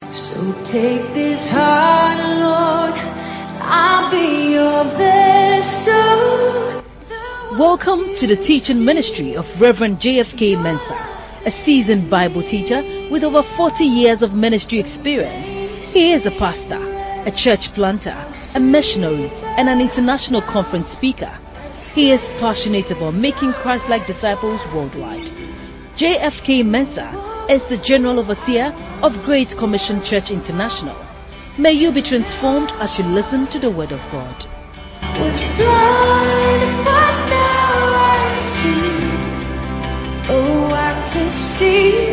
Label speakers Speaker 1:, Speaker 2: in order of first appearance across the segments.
Speaker 1: So take this heart, Lord, I'll be your vessel.
Speaker 2: Welcome to the teaching ministry of Reverend J.F.K. Mensah, a seasoned Bible teacher with over 40 years of ministry experience. He is a pastor, a church planter, a missionary, and an international conference speaker. He is passionate about making Christ-like disciples worldwide. J.F.K. Mensah is the General Overseer of Great Commission Church International. May you be transformed as you listen to the Word of God.
Speaker 1: Was blind, but now I see. Oh, I can see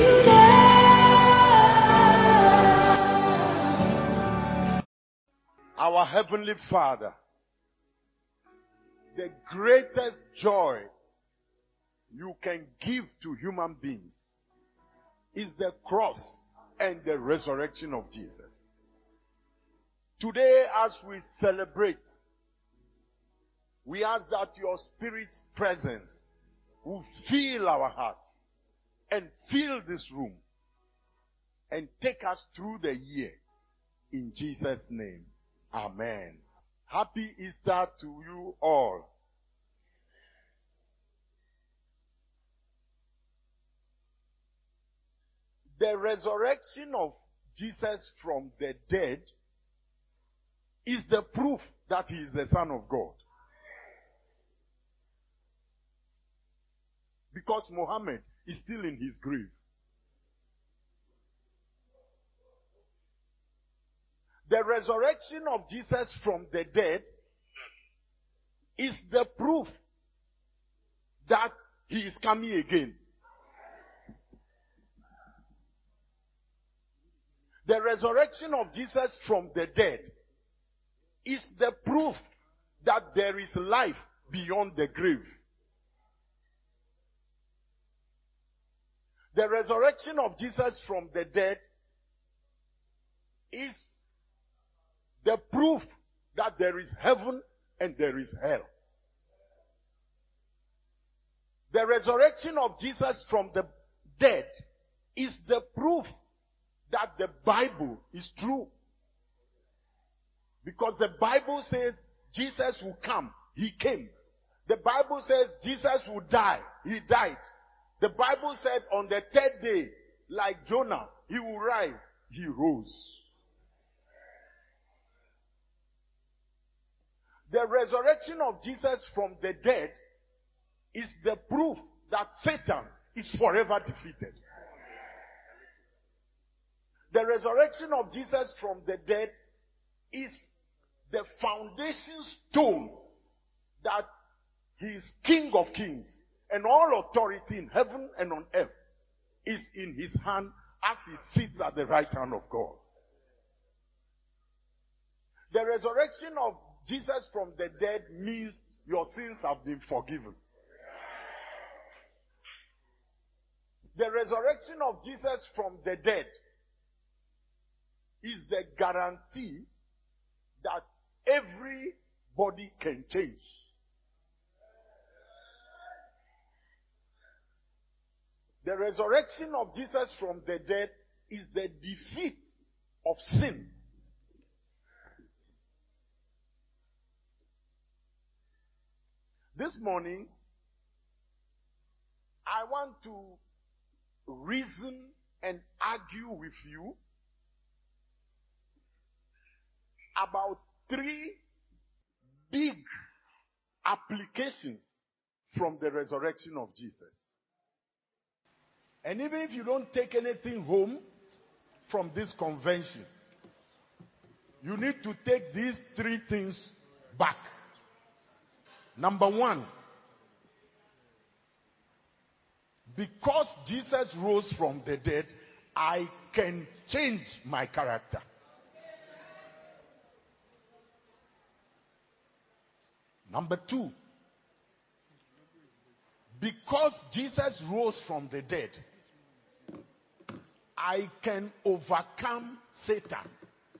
Speaker 1: now.
Speaker 3: Our Heavenly Father, the greatest joy you can give to human beings is the cross and the resurrection of Jesus. Today, as we celebrate, we ask that your Spirit's presence will fill our hearts and fill this room and take us through the year. In Jesus' name, amen. Happy Easter to you all. The resurrection of Jesus from the dead is the proof that he is the Son of God. Because Muhammad is still in his grave. The resurrection of Jesus from the dead is the proof that he is coming again. The resurrection of Jesus from the dead is the proof that there is life beyond the grave. The resurrection of Jesus from the dead is the proof that there is heaven and there is hell. The resurrection of Jesus from the dead is the proof that the Bible is true. Because the Bible says Jesus will come. He came. The Bible says Jesus will die. He died. The Bible said on the third day, like Jonah, he will rise. He rose. The resurrection of Jesus from the dead is the proof that Satan is forever defeated. The resurrection of Jesus from the dead is the foundation stone that he is King of Kings and all authority in heaven and on earth is in his hand as he sits at the right hand of God. The resurrection of Jesus from the dead means your sins have been forgiven. The resurrection of Jesus from the dead is the guarantee that everybody can change. The resurrection of Jesus from the dead is the defeat of sin. This morning, I want to reason and argue with you about 3 big applications from the resurrection of Jesus. And even if you don't take anything home from this convention, you need to take these 3 things back. Number 1, because Jesus rose from the dead, I can change my character. Number 2, because Jesus rose from the dead, I can overcome Satan.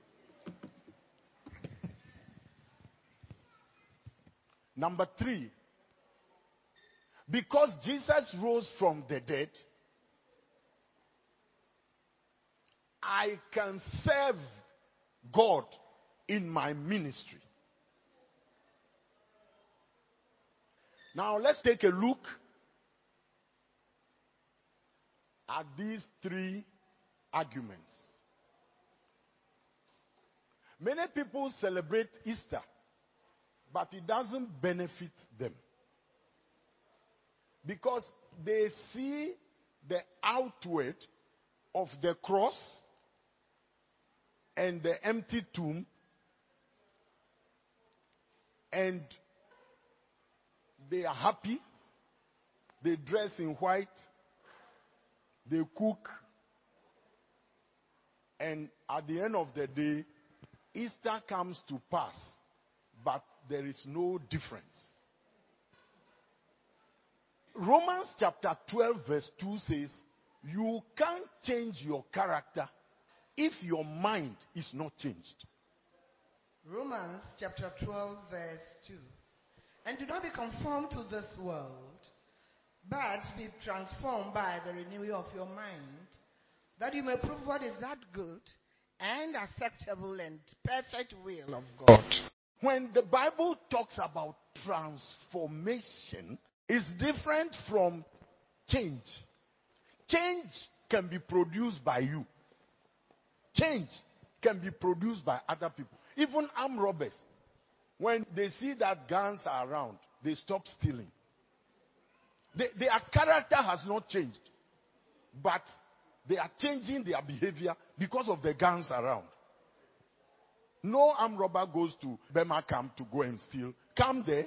Speaker 3: Number 3, because Jesus rose from the dead, I can serve God in my ministry. Now let's take a look at these three arguments. Many people celebrate Easter, but it doesn't benefit them. Because they see the outward of the cross and the empty tomb, and they are happy. They dress in white. They cook. And at the end of the day, Easter comes to pass, but there is no difference. Romans chapter 12 verse 2 says, you can't change your character if your mind is not changed.
Speaker 4: Romans chapter 12 verse 2. And do not be conformed to this world, but be transformed by the renewing of your mind, that you may prove what is that good and acceptable and perfect will of God.
Speaker 3: When the Bible talks about transformation, it's different from change. Change can be produced by you. Change can be produced by other people. Even armed robbers, when they see that guns are around, they stop stealing. Their character has not changed, but they are changing their behavior because of the guns around. No armed robber goes to Burma camp to go and steal. Come there.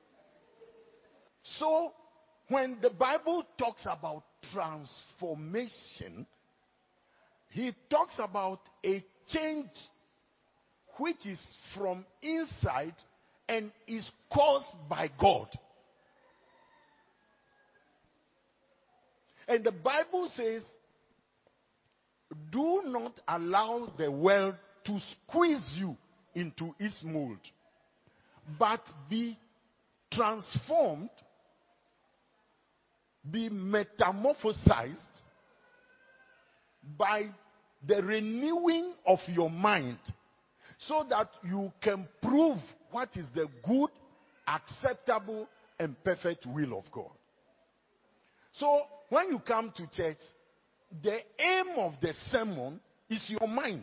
Speaker 3: So, when the Bible talks about transformation, he talks about a change which is from inside and is caused by God. And the Bible says, do not allow the world to squeeze you into its mold, but be transformed, be metamorphosized by the renewing of your mind, so that you can prove what is the good, acceptable, and perfect will of God. So, when you come to church, the aim of the sermon is your mind.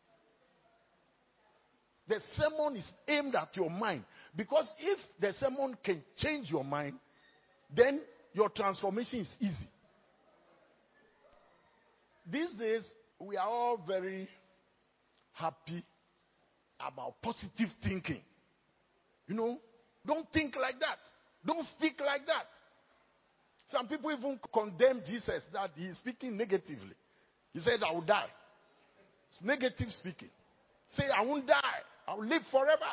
Speaker 3: The sermon is aimed at your mind. Because if the sermon can change your mind, then your transformation is easy. These days, we are all very happy about positive thinking. You know, don't think like that. Don't speak like that. Some people even condemn Jesus that he is speaking negatively. He said, I will die. It's negative speaking. Say, I won't die. I will live forever.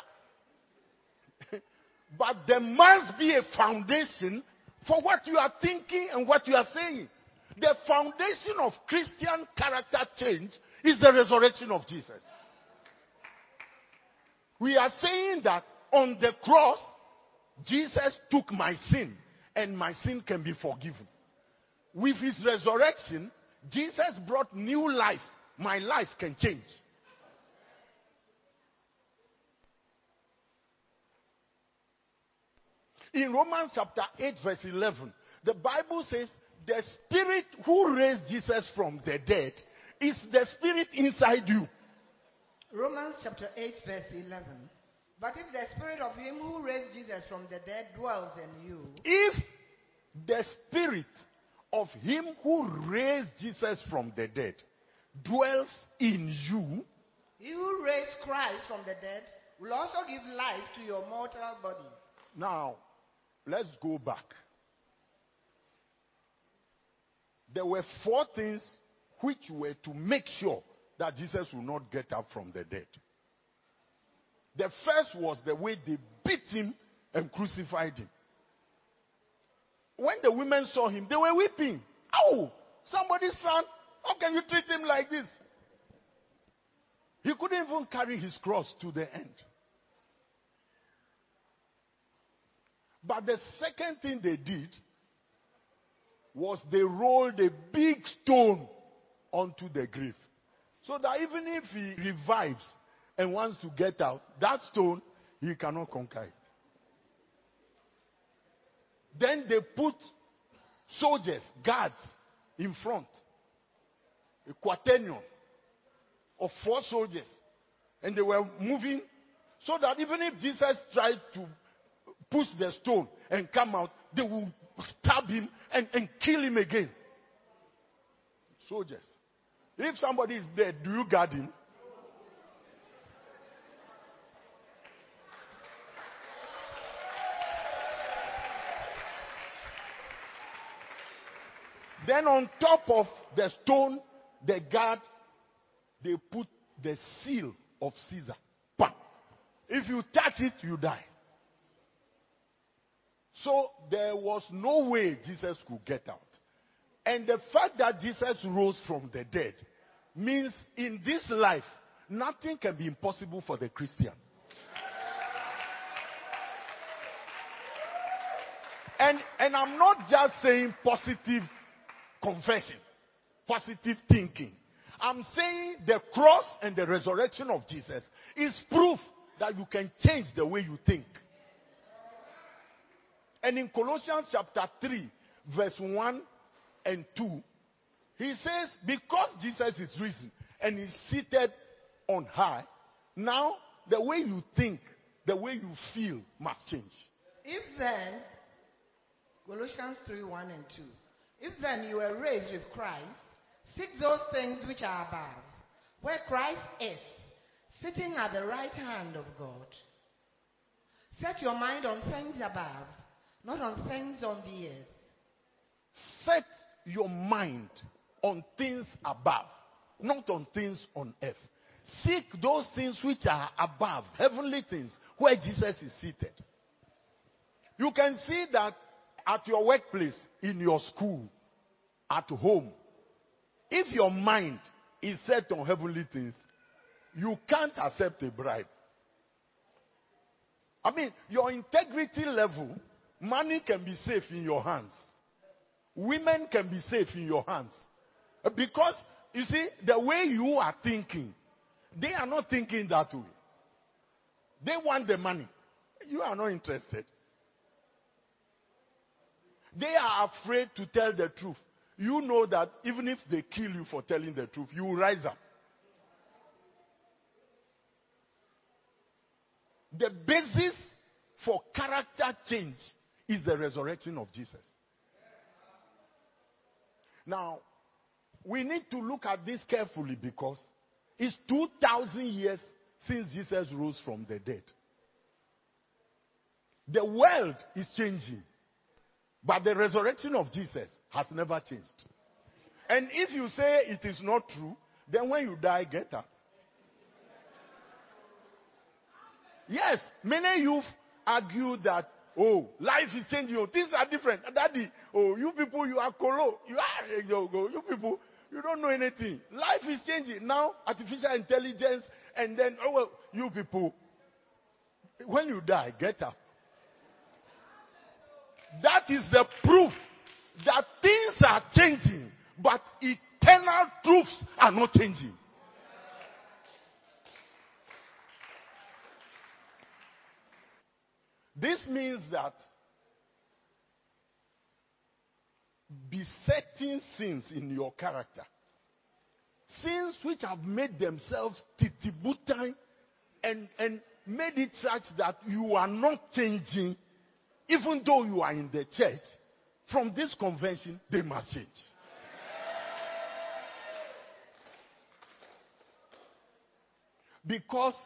Speaker 3: But there must be a foundation for what you are thinking and what you are saying. The foundation of Christian character change is the resurrection of Jesus. We are saying that on the cross, Jesus took my sin and my sin can be forgiven. With his resurrection, Jesus brought new life. My life can change. In Romans chapter 8 verse 11, the Bible says, the spirit who raised Jesus from the dead is the spirit inside you.
Speaker 4: Romans chapter 8 verse 11. But if the spirit of him who raised Jesus from the dead dwells in you.
Speaker 3: If the spirit of him who raised Jesus from the dead dwells in you.
Speaker 4: He who raised Christ from the dead will also give life to your mortal body.
Speaker 3: Now, let's go back. There were 4 things which were to make sure that Jesus will not get up from the dead. The first was the way they beat him and crucified him. When the women saw him, they were weeping. Oh, somebody's son, how can you treat him like this? He couldn't even carry his cross to the end. But the second thing they did was they rolled a big stone onto the grave. So that even if he revives and wants to get out, that stone, he cannot conquer it. Then they put soldiers, guards, in front. A quaternion of 4 soldiers. And they were moving so that even if Jesus tried to push the stone and come out, they will stab him and kill him again. Soldiers. If somebody is dead, do you guard him? Then on top of the stone, the guard, they put the seal of Caesar. Bam. If you touch it, you die. So there was no way Jesus could get out. And the fact that Jesus rose from the dead means in this life, nothing can be impossible for the Christian. And I'm not just saying positive confession, positive thinking. I'm saying the cross and the resurrection of Jesus is proof that you can change the way you think. And in Colossians chapter 3, verse 1 and 2, he says, because Jesus is risen and is seated on high, now the way you think, the way you feel must change.
Speaker 4: If then, Colossians 3, 1 and 2, if then you were raised with Christ, seek those things which are above, where Christ is, sitting at the right hand of God. Set your mind on things above, not on things on the earth.
Speaker 3: Set your mind on things above, not on things on earth. Seek those things which are above, heavenly things, where Jesus is seated. You can see that at your workplace, in your school, at home. If your mind is set on heavenly things, you can't accept a bribe. I mean, your integrity level, money can be safe in your hands. Women can be safe in your hands. Because, you see, the way you are thinking, they are not thinking that way. They want the money. You are not interested. They are afraid to tell the truth. You know that even if they kill you for telling the truth, you will rise up. The basis for character change is the resurrection of Jesus. Now, we need to look at this carefully because it's 2,000 years since Jesus rose from the dead. The world is changing. But the resurrection of Jesus has never changed. And if you say it is not true, then when you die, get up. Yes, many youth argue that, oh, life is changing, oh, things are different. Daddy, oh, you people, you are colo. You people, you don't know anything. Life is changing. Now, artificial intelligence, and then, oh, well, you people, when you die, get up. That is the proof that things are changing, but eternal truths are not changing. This means that besetting sins in your character, sins which have made themselves titibutai and made it such that you are not changing, even though you are in the church, from this convention, they must change. Because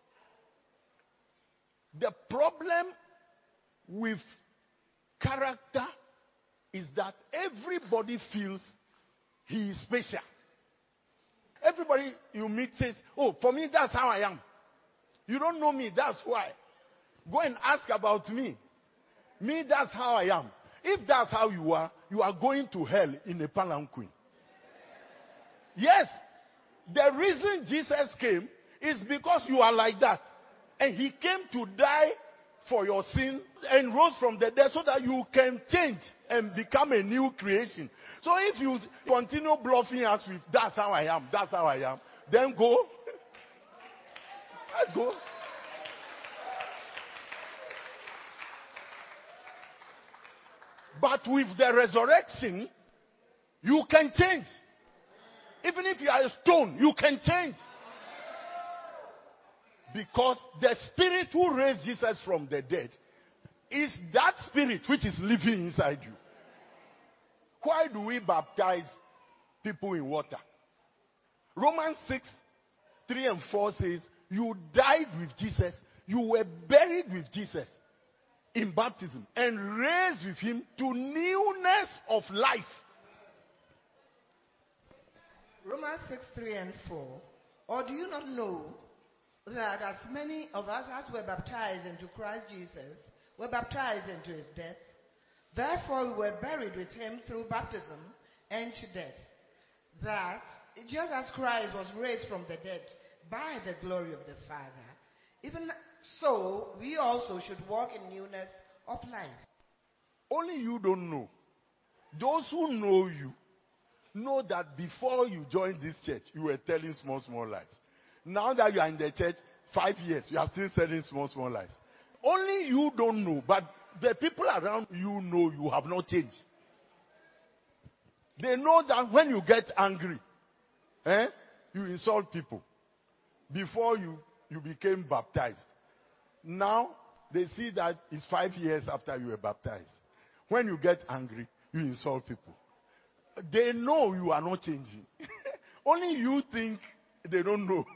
Speaker 3: the problem with character is that everybody feels he is special. Everybody you meet says, oh, for me, that's how I am. You don't know me, that's why. Go and ask about me. Me, that's how I am. If that's how you are going to hell in a palanquin. Yes. The reason Jesus came is because you are like that. And he came to die for your sin and rose from the dead so that you can change and become a new creation. So if you continue bluffing us with that's how I am, Then go. Let's go. But with the resurrection, you can change. Even if you are a stone, you can change. Because the spirit who raised Jesus from the dead is that spirit which is living inside you. Why do we baptize people in water? Romans 6, 3 and 4 says, you died with Jesus, you were buried with Jesus in baptism, and raised with him to newness of life.
Speaker 4: Romans 6, 3 and 4. Or do you not know that as many of us as were baptized into Christ Jesus were baptized into his death? Therefore we were buried with him through baptism into death, that just as Christ was raised from the dead by the glory of the Father, even so we also should walk in newness of life.
Speaker 3: Only you don't know. Those who know you know that before you joined this church, you were telling small lies. Now that you are in the church 5 years, you are still telling small lies. Only you don't know, but the people around you know you have not changed. They know that when you get angry, you insult people. Before you became baptized. Now, they see that it's 5 years after you were baptized. When you get angry, you insult people. They know you are not changing. Only you think they don't know.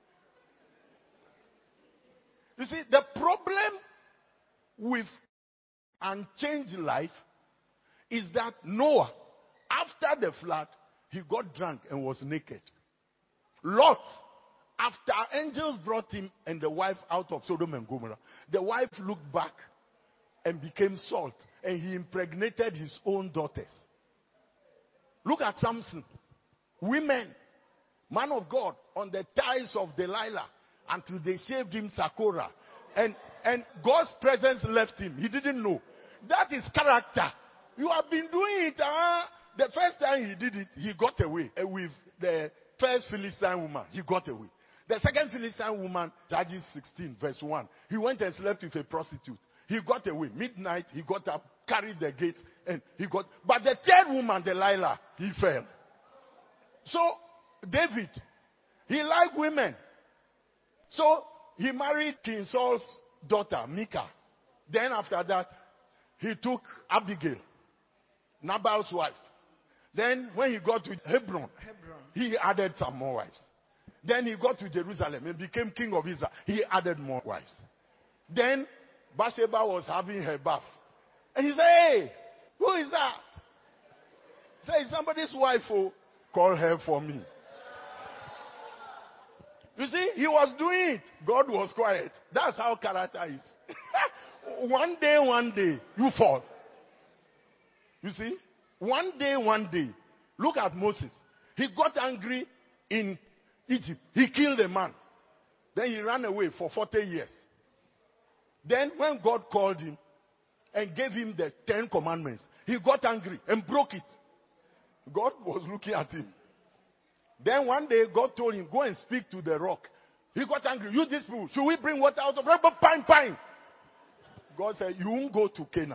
Speaker 3: You see, the problem with unchanged life is that Noah, after the flood, he got drunk and was naked. Lot, after angels brought him and the wife out of Sodom and Gomorrah, the wife looked back and became salt, and he impregnated his own daughters. Look at Samson. Women, man of God, on the thighs of Delilah until they shaved him Sakura. And God's presence left him. He didn't know. That is character. You have been doing it. The first time he did it, he got away with the first Philistine woman. He got away. The second Philistine woman, Judges 16, verse 1. He went and slept with a prostitute. He got away. Midnight, he got up, carried the gate, and he got. But the third woman, Delilah, he fell. So, David, he liked women. So, he married King Saul's daughter, Michal. Then after that, he took Abigail, Nabal's wife. Then when he got to Hebron, he added some more wives. Then he got to Jerusalem and became king of Israel. He added more wives. Then Bathsheba was having her bath. And he said, hey, who is that? He said, it's somebody's wife who called her for me. You see, he was doing it. God was quiet. That's how character is. One day, you fall. You see? One day. Look at Moses. He got angry in Egypt. He killed a man. Then he ran away for 40 years. Then when God called him and gave him the 10 commandments, he got angry and broke it. God was looking at him. Then one day God told him, go and speak to the rock. He got angry. You these people, should we bring water out of the rock? Pine. God said, you won't go to Canaan.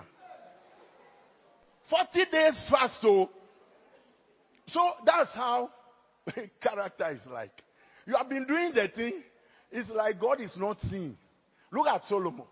Speaker 3: 40 days fast, so that's how character is like. You have been doing the thing. It's like God is not seeing. Look at Solomon.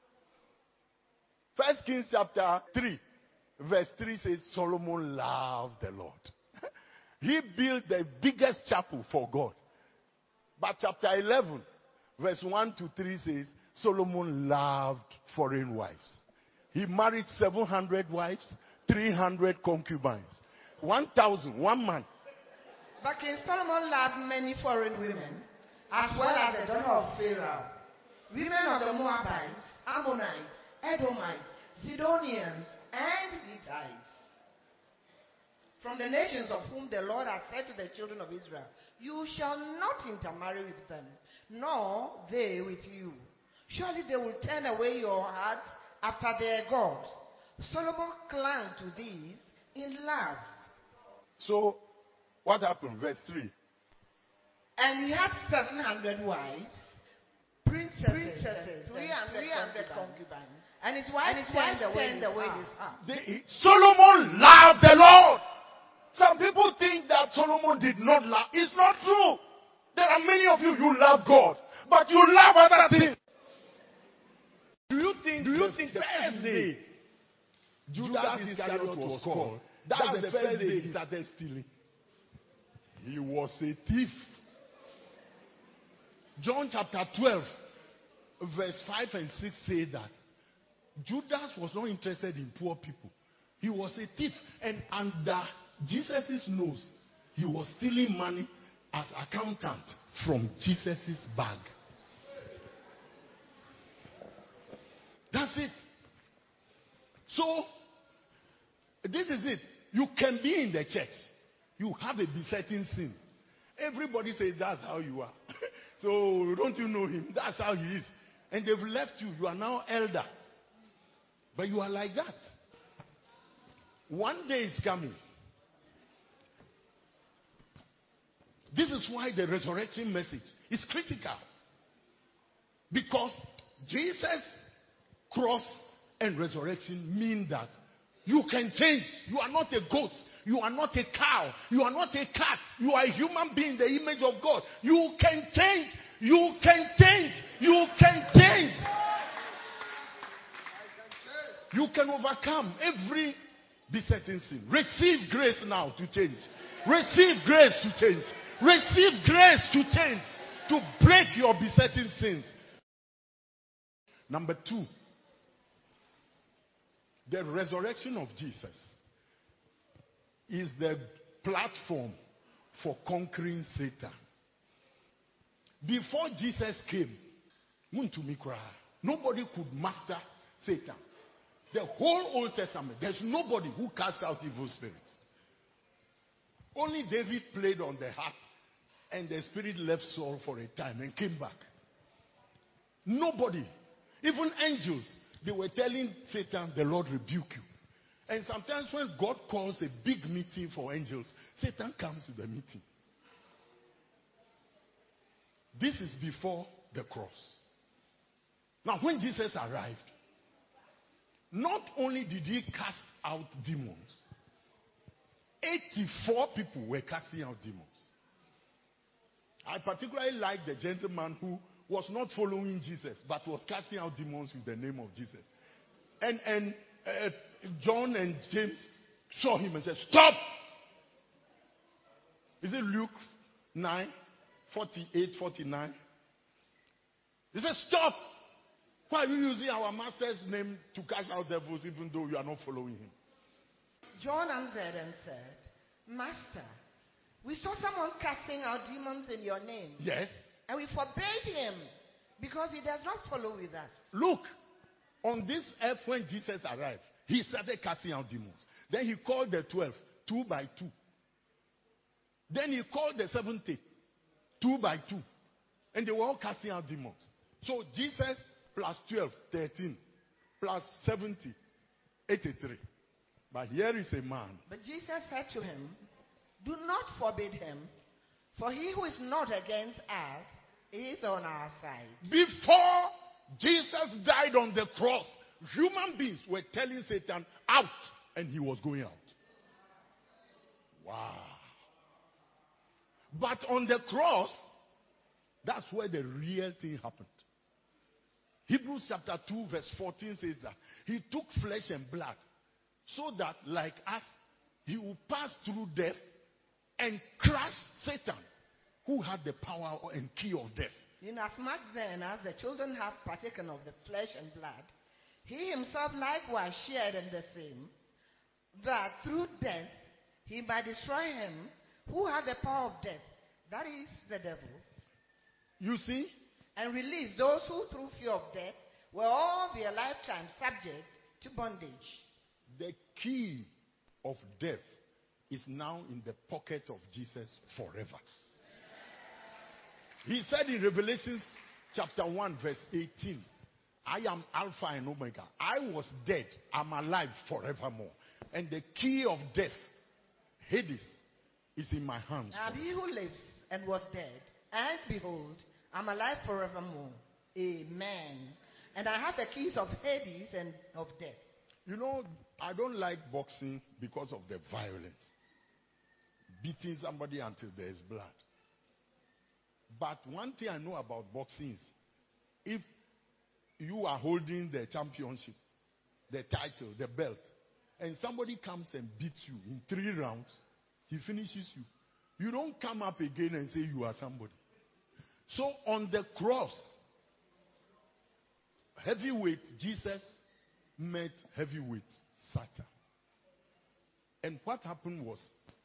Speaker 3: 1 Kings chapter 3, verse 3 says, Solomon loved the Lord. He built the biggest chapel for God. But chapter 11, verse 1 to 3 says, Solomon loved foreign wives. He married 700 wives, 300 concubines, 1,000, one man.
Speaker 4: But King Solomon loved many foreign women, as well as the daughter of Pharaoh, women of the Moabites, Ammonites, Edomites, Zidonians, and Hittites, from the nations of whom the Lord has said to the children of Israel, you shall not intermarry with them, nor they with you. Surely they will turn away your hearts after their gods. Solomon clung to these in love.
Speaker 3: So, what happened? Verse 3.
Speaker 4: And he had 700 wives, princesses, 300 concubines. And his wife turned away his heart.
Speaker 3: Solomon loved the Lord. Some people think that Solomon did not love. It's not true. There are many of you love God, but you love other things. Do you think the first day Judas Iscariot was called, that's the first day he started stealing? He was a thief. John chapter 12, verse 5 and 6 say that Judas was not interested in poor people. He was a thief. And under Jesus' nose, he was stealing money as accountant from Jesus' bag. That's it. So, this is it. You can be in the church. You have a besetting sin. Everybody says that's how you are. So, don't you know him? That's how he is. And they've left you. You are now elder. But you are like that. One day is coming. This is why the resurrection message is critical. Because Jesus' cross and resurrection mean that you can change. You are not a goat. You are not a cow. You are not a cat. You are a human being, the image of God. You can change. You can change. You can change. You can overcome every besetting sin. Receive grace now to change. Receive grace to change. Receive grace to change. To break your besetting sins. Number 2. The resurrection of Jesus is the platform for conquering Satan. Before Jesus came, nobody could master Satan. The whole Old Testament, there's nobody who cast out evil spirits. Only David played on the harp, and the spirit left Saul for a time and came back. Nobody, even angels, they were telling Satan, the Lord rebuke you. And sometimes when God calls a big meeting for angels, Satan comes to the meeting. This is before the cross. Now, when Jesus arrived, not only did he cast out demons, 84 people were casting out demons. I particularly like the gentleman who was not following Jesus, but was casting out demons with the name of Jesus. And John and James saw him and said, "Stop!" Is it Luke 9, 48, 49? He said, "Stop! Why are you using our master's name to cast out devils even though you are not following him?"
Speaker 4: John answered and said, "Master, we saw someone casting out demons in your name.
Speaker 3: Yes.
Speaker 4: And we forbade him because he does not follow with us."
Speaker 3: Look, on this earth when Jesus arrived, he started casting out demons. Then he called the 12, 2 by 2. Then he called the 70, 2 by 2. And they were all casting out demons. So Jesus plus 12, 13, plus 70, 83. But here is a man.
Speaker 4: But Jesus said to him, "Do not forbid him, for he who is not against us is on our side."
Speaker 3: Before Jesus died on the cross, human beings were telling Satan out, and he was going out. Wow. But on the cross, that's where the real thing happened. Hebrews chapter 2 verse 14 says that he took flesh and blood so that, like us, he will pass through death and crush Satan, who had the power and key of death.
Speaker 4: Inasmuch then as the children have partaken of the flesh and blood, he himself likewise shared in the same, that through death he might destroy him who had the power of death, that is, the devil.
Speaker 3: You see?
Speaker 4: And release those who through fear of death were all their lifetime subject to bondage.
Speaker 3: The key of death is now in the pocket of Jesus forever. He said in Revelation chapter 1 verse 18, "I am Alpha and Omega. I was dead, I'm alive forevermore. And the key of death, Hades, is in my hands."
Speaker 4: Now he who lives and was dead And behold, I'm alive forevermore. Amen. And I have the keys of Hades and of death.
Speaker 3: You know, I don't like boxing because of the violence. Beating somebody until there is blood. But one thing I know about boxing is, if you are holding the championship, the title, the belt, and somebody comes and beats you in 3 rounds, he finishes you. You don't come up again and say you are somebody. So on the cross, heavyweight Jesus met heavyweight Satan. And what happened was,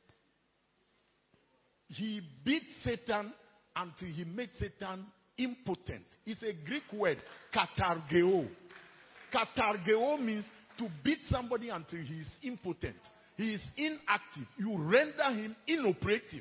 Speaker 3: he beat Satan until he made Satan impotent. It's a Greek word, katargeo. Katargeo means to beat somebody until he is impotent. He is inactive. You render him inoperative.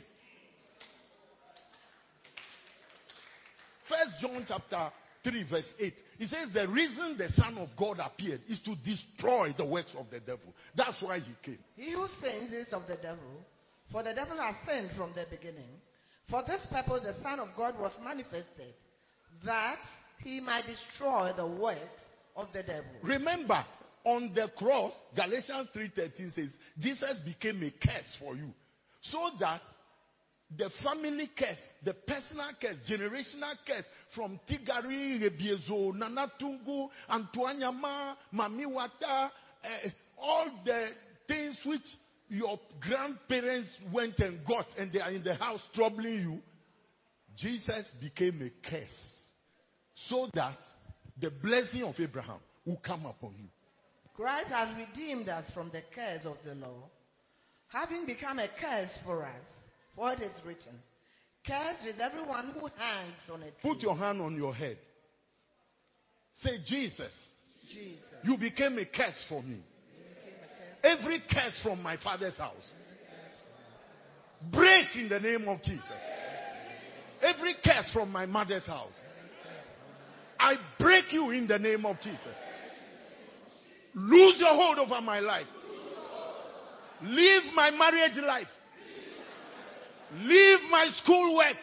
Speaker 3: 1 John chapter 3 verse 8. It says the reason the Son of God appeared is to destroy the works of the devil. That's why he came.
Speaker 4: He who sins is of the devil, for the devil has sinned from the beginning. For this purpose the Son of God was manifested, that he might destroy the works of the devil.
Speaker 3: Remember, on the cross, Galatians 3:13 says, Jesus became a curse for you. So that the family curse, the personal curse, generational curse from Tigari, Rebiezo, Nanatungu, Antoanyama, Mamiwata, all the things which your grandparents went and got and they are in the house troubling you, Jesus became a curse so that the blessing of Abraham will come upon you.
Speaker 4: Christ has redeemed us from the curse of the law, having become a curse for us. For it is written, cursed is everyone who hangs on a tree.
Speaker 3: Put your hand on your head. Say, Jesus,
Speaker 4: Jesus,
Speaker 3: you became a curse for me. Every curse from my father's house, break in the name of Jesus. Every curse from my mother's house, I break you in the name of Jesus. Lose your hold over my life. Live my marriage life. Live my school work.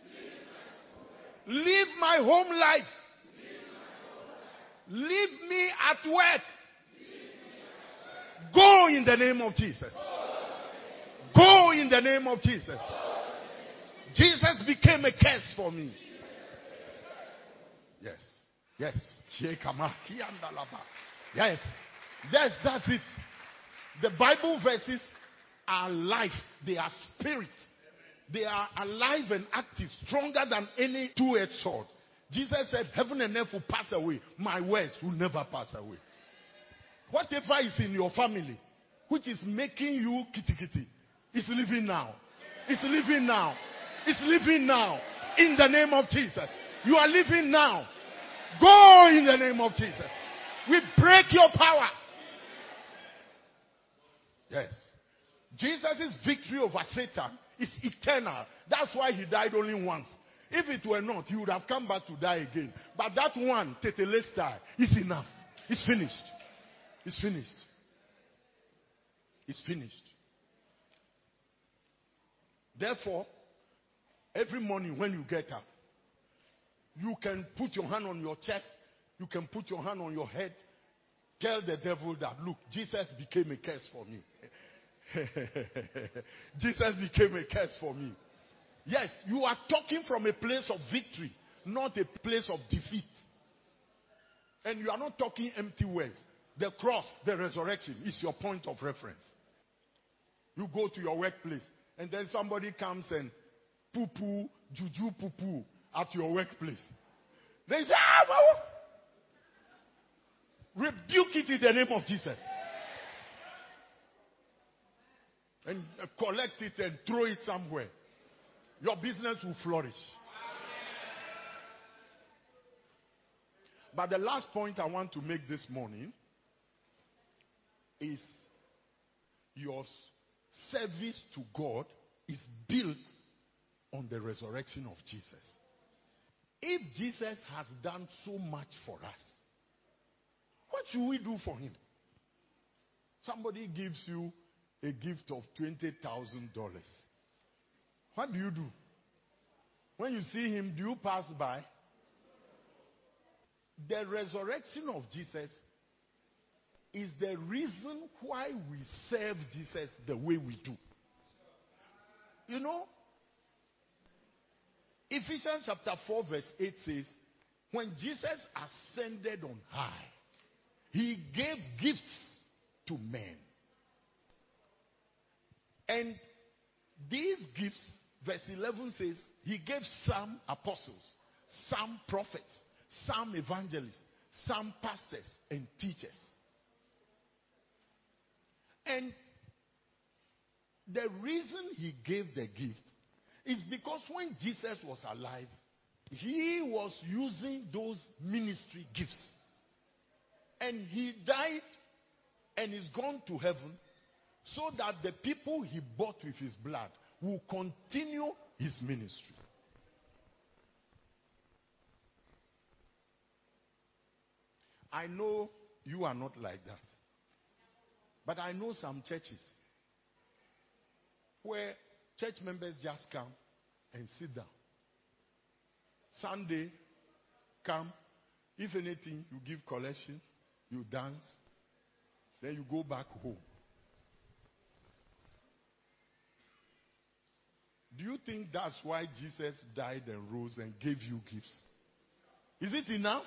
Speaker 3: Live my home life. Leave me at work. Go in the name of Jesus. Go in the name of Jesus. Jesus became a curse for me. Yes. Yes. Yes. Yes, that's it. The Bible verses are life. They are spirit. They are alive and active, stronger than any two-edged sword. Jesus said, heaven and earth will pass away. My words will never pass away. Whatever is in your family, which is making you kitty, is living now. It's living now. It's living now. In the name of Jesus. You are living now. Go in the name of Jesus. We break your power. Yes. Jesus' victory over Satan is eternal. That's why he died only once. If it were not, he would have come back to die again. But that one, tetelestai, is enough. It's finished. It's finished. It's finished. Therefore, every morning when you get up, you can put your hand on your chest. You can put your hand on your head. Tell the devil that, look, Jesus became a curse for me. Jesus became a curse for me. Yes, you are talking from a place of victory, not a place of defeat. And you are not talking empty words. The cross, the resurrection is your point of reference. You go to your workplace and then somebody comes and poo-poo, juju poo-poo at your workplace. They say, rebuke it in the name of Jesus. And collect it and throw it somewhere. Your business will flourish. But the last point I want to make this morning is your service to God is built on the resurrection of Jesus. If Jesus has done so much for us, what should we do for him? Somebody gives you a gift of $20,000. What do? When you see him, do you pass by? The resurrection of Jesus is the reason why we serve Jesus the way we do. You know, Ephesians chapter 4 verse 8 says, when Jesus ascended on high, he gave gifts to men. And these gifts, verse 11 says, he gave some apostles, some prophets, some evangelists, some pastors and teachers. And the reason he gave the gift is because when Jesus was alive, he was using those ministry gifts. And he died and is gone to heaven so that the people he bought with his blood will continue his ministry. I know you are not like that. But I know some churches where church members just come and sit down. Sunday, come. If anything, you give collection, you dance, then you go back home. Do you think that's why Jesus died and rose and gave you gifts? Is it enough?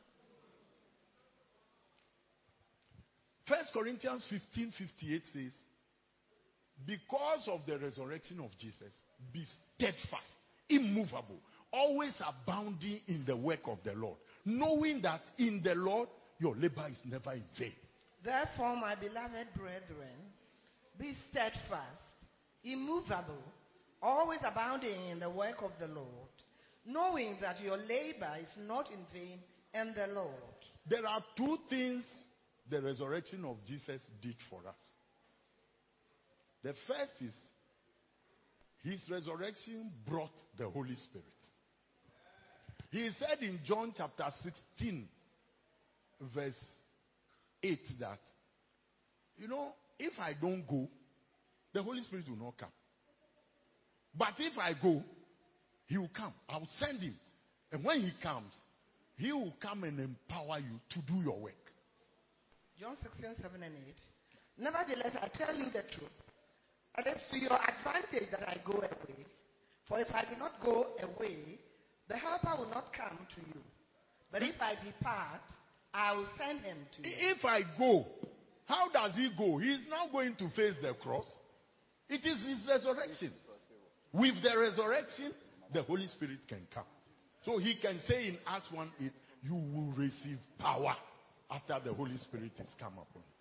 Speaker 3: 1 Corinthians 15:58 says, because of the resurrection of Jesus, be steadfast, immovable, always abounding in the work of the Lord, knowing that in the Lord your labor is never in vain.
Speaker 4: Therefore, my beloved brethren, be steadfast, immovable, always abounding in the work of the Lord, knowing that your labor is not in vain in the Lord.
Speaker 3: There are two things the resurrection of Jesus did for us. The first is his resurrection brought the Holy Spirit. He said in John chapter 16 verse 8 that, you know, if I don't go, the Holy Spirit will not come. But if I go, he will come. I will send him. And when he comes, he will come and empower you to do your work.
Speaker 4: John 16:7 and 8. Nevertheless, I tell you the truth. It is to your advantage that I go away. For if I do not go away, the helper will not come to you. But if I depart, I will send him to you.
Speaker 3: If I go, how does he go? He is now going to face the cross. It is his resurrection. With the resurrection, the Holy Spirit can come. So he can say in Acts 1:8, you will receive power after the Holy Spirit is come upon you.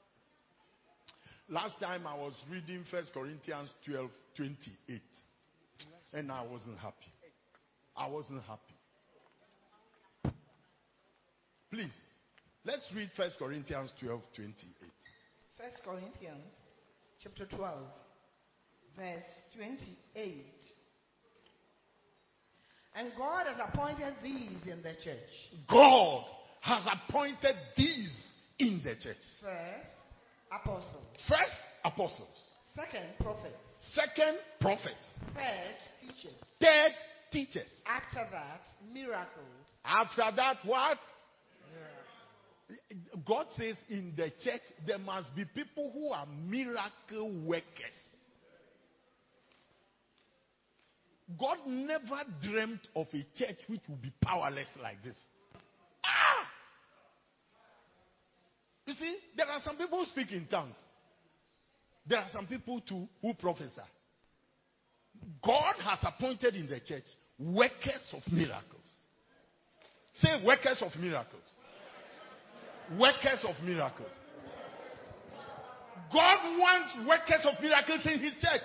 Speaker 3: Last time I was reading 1 Corinthians 12:28, and I wasn't happy. I wasn't happy. Please, let's read 1 Corinthians 12:28.
Speaker 4: 1 Corinthians chapter 12, verse 28. And God has appointed these in the church.
Speaker 3: God has appointed these in the church.
Speaker 4: First, apostles.
Speaker 3: First, apostles.
Speaker 4: Second, prophets.
Speaker 3: Second, prophets.
Speaker 4: Third, teachers.
Speaker 3: Third, teachers.
Speaker 4: After that, miracles.
Speaker 3: After that, what? God says in the church, there must be people who are miracle workers. God never dreamt of a church which would be powerless like this. You see, there are some people who speak in tongues. There are some people too who prophesy. God has appointed in the church workers of miracles. Say workers of miracles. Workers of miracles. God wants workers of miracles in his church.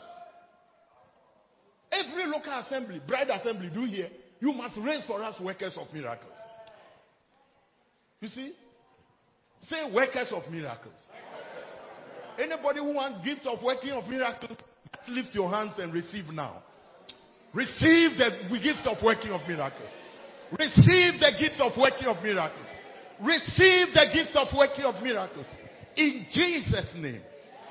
Speaker 3: Every local assembly, bride assembly, do here. You must raise for us workers of miracles. You see? Say workers of miracles. Anybody who wants gift of working of miracles, lift your hands and receive now. Receive the gift of working of miracles. Receive the gift of working of miracles. Receive the gift of working of miracles. In Jesus' name.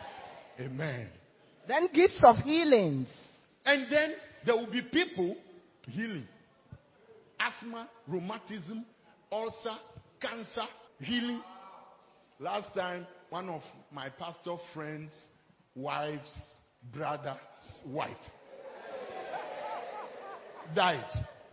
Speaker 3: Amen.
Speaker 4: Then gifts of healings.
Speaker 3: And then there will be people healing. Asthma, rheumatism, ulcer, cancer, healing. Last time, one of my pastor friends' wife's brother's wife died.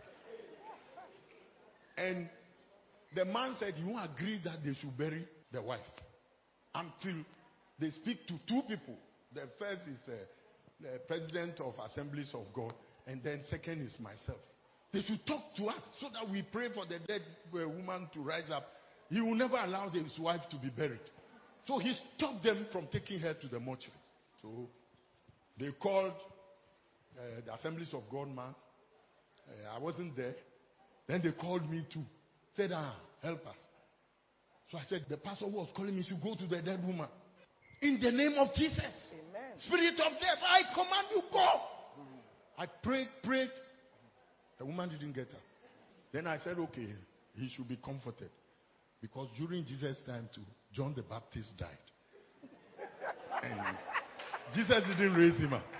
Speaker 3: And the man said he won't agree that they should bury the wife until they speak to two people. The first is the president of Assemblies of God, and then second is myself. They should talk to us so that we pray for the dead woman to rise up. He will never allow his wife to be buried. So he stopped them from taking her to the mortuary. So they called the Assemblies of God man. I wasn't there. Then they called me too. Said, help us. So I said, the pastor who was calling me should go to the dead woman. In the name of Jesus. Amen. Spirit of death, I command you, go. I prayed. The woman didn't get up. Then I said, okay, he should be comforted. Because during Jesus' time too, John the Baptist died. And Jesus didn't raise him up.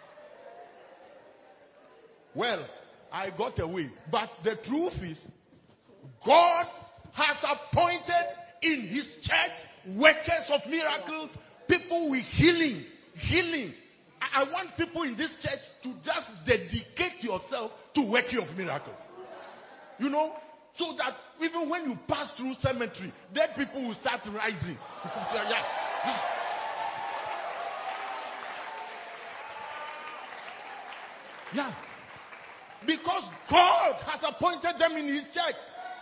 Speaker 3: Well, I got away. But the truth is, God has appointed in his church workers of miracles, people with healing. I want people in this church to just dedicate yourself to working of miracles. You know, so that even when you pass through cemetery, dead people will start rising. Yeah. Because God has appointed them in his church.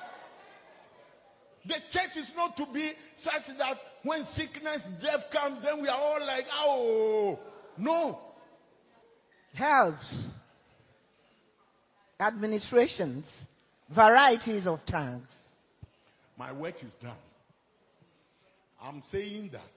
Speaker 3: The church is not to be such that when sickness, death comes, then we are all like, oh, no.
Speaker 4: Helps. Administrations. Varieties of tongues.
Speaker 3: My work is done. I'm saying that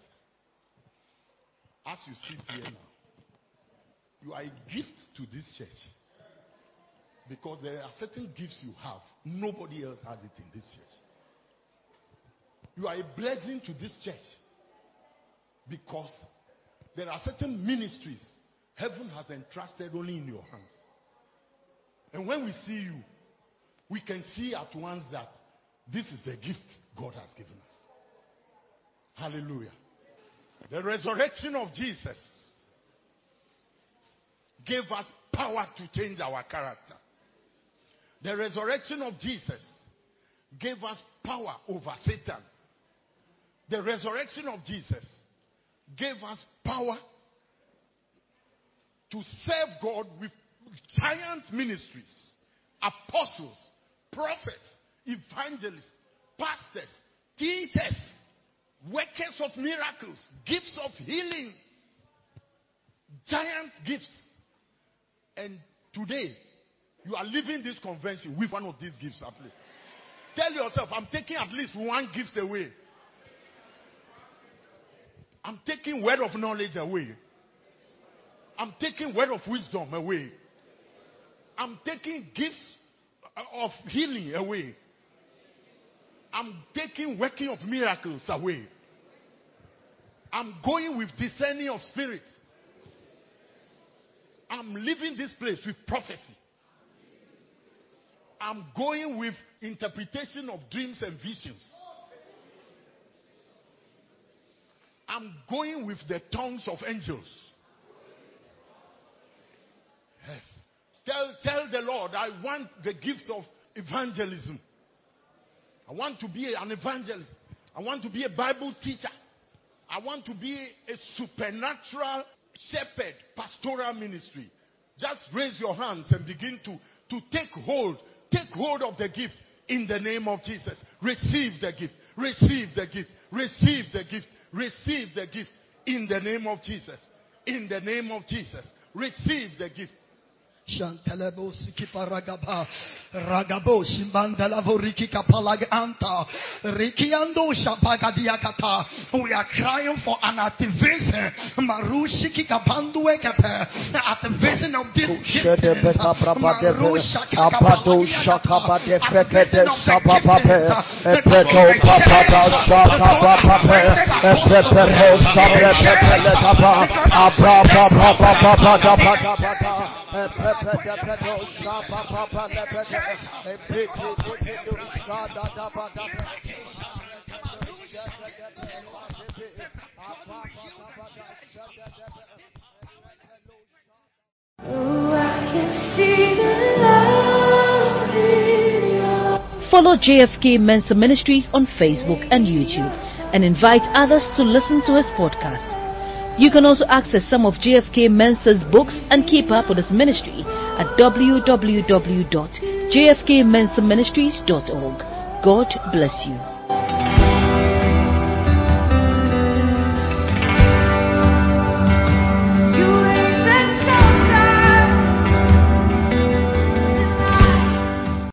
Speaker 3: as you sit here now, you are a gift to this church. Because there are certain gifts you have. Nobody else has it in this church. You are a blessing to this church. Because there are certain ministries heaven has entrusted only in your hands. And when we see you, we can see at once that this is the gift God has given us. Hallelujah. The resurrection of Jesus gave us power to change our character. The resurrection of Jesus gave us power over Satan. The resurrection of Jesus gave us power to serve God with giant ministries, apostles, prophets, evangelists, pastors, teachers, workers of miracles, gifts of healing, giant gifts. And today, you are leaving this convention with one of these gifts. Tell yourself, I'm taking at least one gift away. I'm taking word of knowledge away. I'm taking word of wisdom away. I'm taking gifts of healing away. I'm taking working of miracles away. I'm going with discerning of spirits. I'm leaving this place with prophecy. I'm going with interpretation of dreams and visions. I'm going with the tongues of angels. Yes. Tell the Lord, I want the gift of evangelism. I want to be an evangelist. I want to be a Bible teacher. I want to be a supernatural shepherd, pastoral ministry. Just raise your hands and begin to take hold. Take hold of the gift in the name of Jesus. Receive the gift. Receive the gift. Receive the gift. Receive the gift in the name of Jesus. In the name of Jesus. Receive the gift.
Speaker 5: Shantelebo sikipa ragaba ragabo shimbandala voriki kapalag anta rikiando shapagadiakata. We are crying for an activation. Marushiki kapandue kepe. Activation of this gift. Marusha kapado shakabade fekete sabababe epeto papada shakababe epeto sabepele tapa abra papa papa papa
Speaker 1: Oh, I can see the love in your
Speaker 2: Follow JFK Mensa Ministries on Facebook and YouTube and invite others to listen to his podcast. You can also access some of JFK Mensa's books and keep up with his ministry at www.jfkmensaministries.org. God bless you.